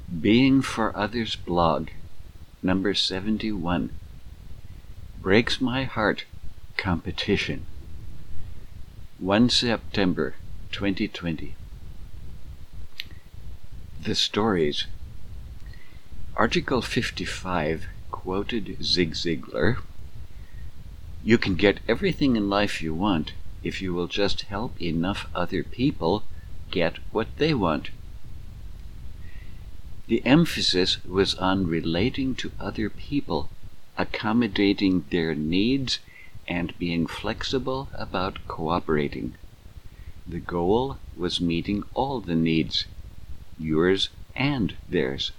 Being for Others blog, number 71. Breaks my heart, competition. 1 September 2020. The stories. Article 55 quoted Zig Ziglar. You can get everything in life you want if you will just help enough other people get what they want. The emphasis was on relating to other people, accommodating their needs, and being flexible about cooperating. The goal was meeting all the needs, yours and theirs.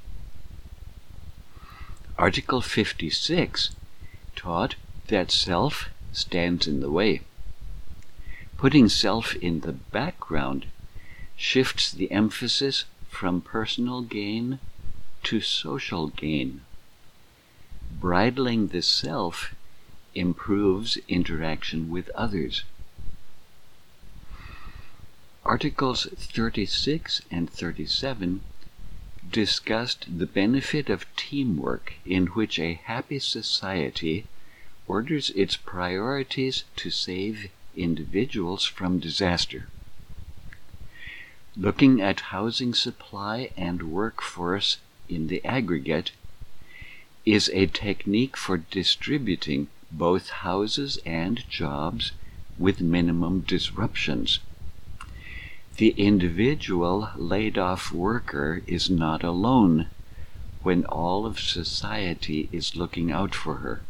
Article 56 taught that self stands in the way. Putting self in the background shifts the emphasis from personal gain to social gain. Bridling the self improves interaction with others. Articles 36 and 37 discussed the benefit of teamwork, in which a happy society orders its priorities to save individuals from disaster. Looking at housing supply and workforce in the aggregate is a technique for distributing both houses and jobs with minimum disruptions. The individual laid-off worker is not alone when all of society is looking out for her.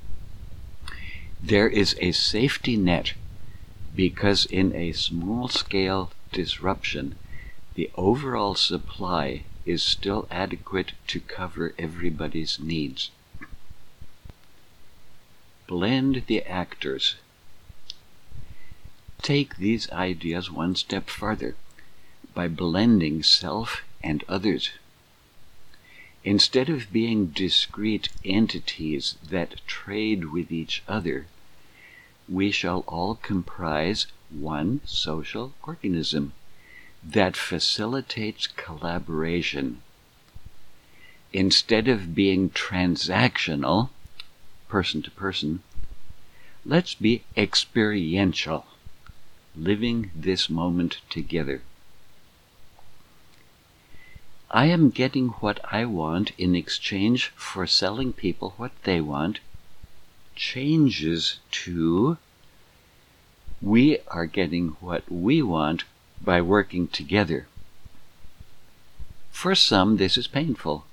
There is a safety net because in a small-scale disruption, the overall supply is still adequate to cover everybody's needs. Blend the actors. Take these ideas one step farther by blending self and others. Instead of being discrete entities that trade with each other, we shall all comprise one social organism that facilitates collaboration. Instead of being transactional, person to person, let's be experiential, living this moment together. I am getting what I want in exchange for selling people what they want changes to we are getting what we want by working together. For some, this is painful.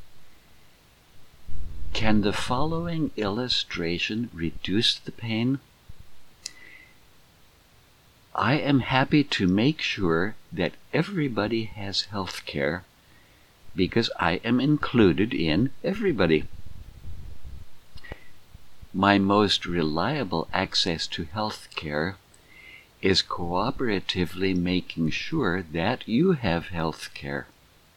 Can the following illustration reduce the pain? I am happy to make sure that everybody has health care because I am included in everybody. My most reliable access to health care is cooperatively making sure that you have health care.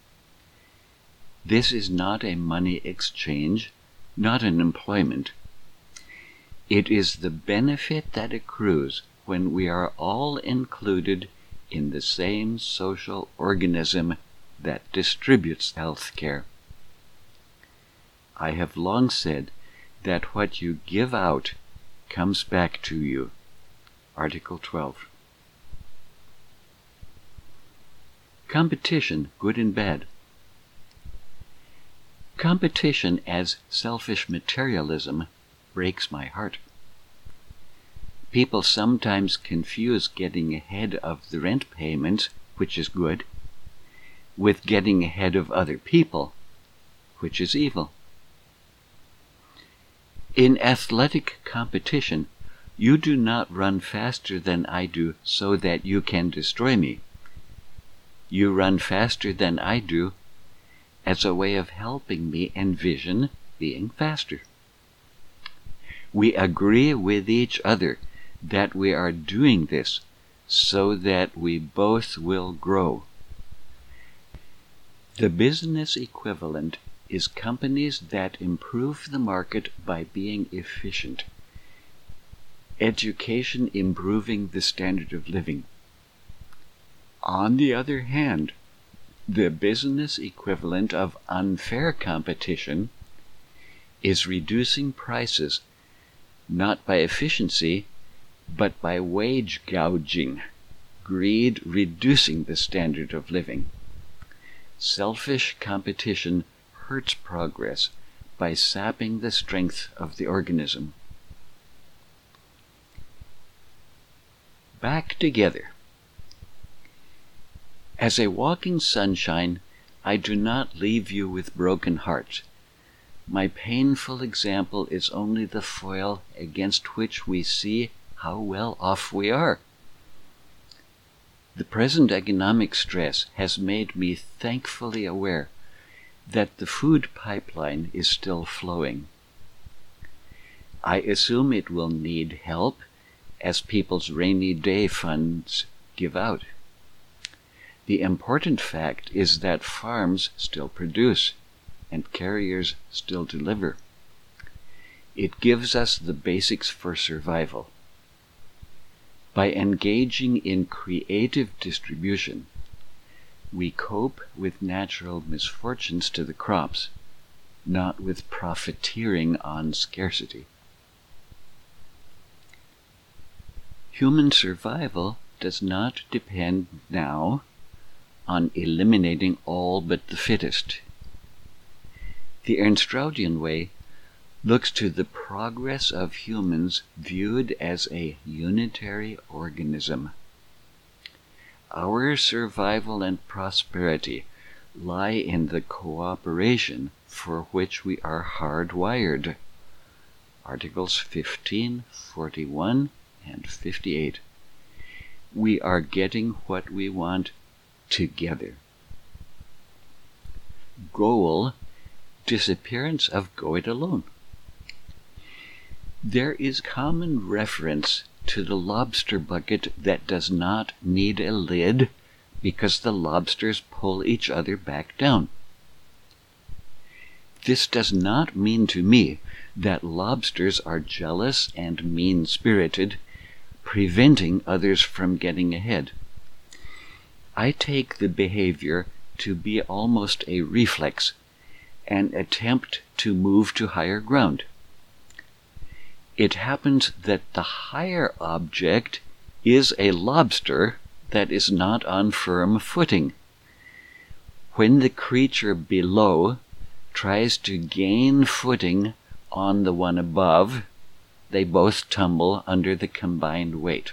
This is not a money exchange, not an employment. It is the benefit that accrues when we are all included in the same social organism that distributes health care. I have long said that what you give out comes back to you. Article 12. Competition, good and bad. Competition as selfish materialism breaks my heart. People sometimes confuse getting ahead of the rent payments, which is good, with getting ahead of other people, which is evil. In athletic competition, you do not run faster than I do so that you can destroy me. You run faster than I do as a way of helping me envision being faster. We agree with each other that we are doing this so that we both will grow. The business equivalent is companies that improve the market by being efficient. Education improving the standard of living. On the other hand, The business equivalent of unfair competition is reducing prices not by efficiency, but by wage gouging, greed reducing the standard of living. Selfish competition hurts progress by sapping the strength of the organism. Back together. As a walking sunshine, I do not leave you with broken hearts. My painful example is only the foil against which we see how well off we are. The present economic stress has made me thankfully aware that the food pipeline is still flowing. I assume it will need help as people's rainy day funds give out. The important fact is that farms still produce and carriers still deliver. It gives us the basics for survival. By engaging in creative distribution, we cope with natural misfortunes to the crops, not with profiteering on scarcity. Human survival does not depend now on eliminating all but the fittest. The Ernst-Raudian way looks to the progress of humans viewed as a unitary organism. Our survival and prosperity lie in the cooperation for which we are hardwired. Articles 15, 41, and 58. We are getting what we want together. Goal: disappearance of Go It Alone. There is common reference to the lobster bucket that does not need a lid because the lobsters pull each other back down. This does not mean to me that lobsters are jealous and mean-spirited, preventing others from getting ahead. I take the behavior to be almost a reflex, an attempt to move to higher ground. It happens that the higher object is a lobster that is not on firm footing. When the creature below tries to gain footing on the one above, they both tumble under the combined weight.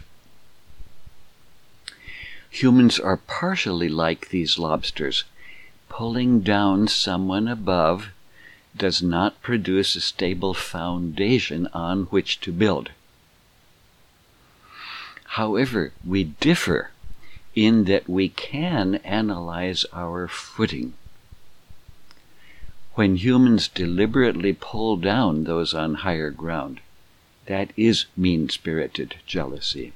Humans are partially like these lobsters. Pulling down someone above does not produce a stable foundation on which to build. However, we differ in that we can analyze our footing. When humans deliberately pull down those on higher ground, that is mean-spirited jealousy.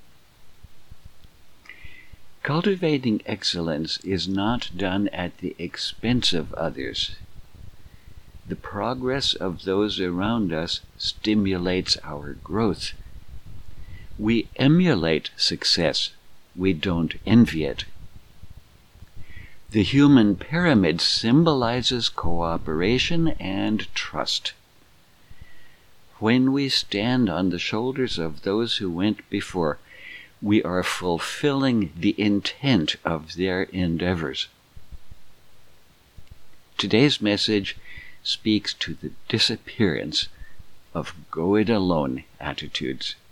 Cultivating excellence is not done at the expense of others. The progress of those around us stimulates our growth. We emulate success, we don't envy it. The human pyramid symbolizes cooperation and trust. When we stand on the shoulders of those who went before, we are fulfilling the intent of their endeavors. Today's message speaks to the disappearance of go-it-alone attitudes.